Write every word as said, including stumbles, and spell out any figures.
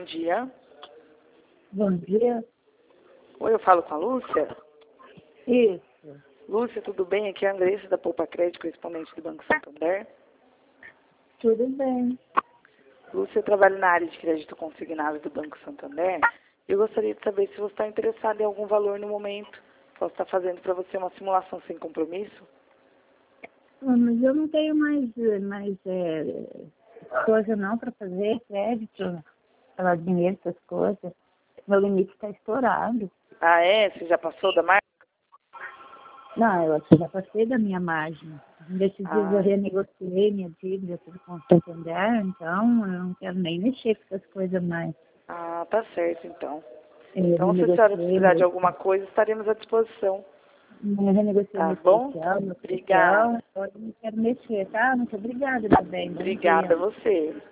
bom dia. Bom dia. Oi, eu falo com a Lúcia? Isso. Lúcia, tudo bem? Aqui é a Andressa da Poupa Crédito, correspondente do Banco Santander. Tudo bem. Lúcia, eu trabalho na área de crédito consignado do Banco Santander. Eu gostaria de saber se você está interessado em algum valor no momento. Posso estar fazendo para você uma simulação sem compromisso? Ah, mas eu não tenho mais, eh, mais é, coisa não para fazer, crédito, falar dinheiro, essas coisas. Meu limite está estourado. Ah, é? Você já passou da marca? Não, eu acho que já passei da minha margem. Desses dias Ah, eu renegociei minha dívida tudo com o Santander, então eu não quero nem mexer com essas coisas mais. ah, tá certo, então. Eu Então, se a senhora renegociei precisar de meu, alguma coisa, estaremos à disposição. eu renegociei Tá meu bom? especial, meu Obrigada. especial, eu não quero mexer, tá? Muito obrigada também. Bom Obrigada a dia. você.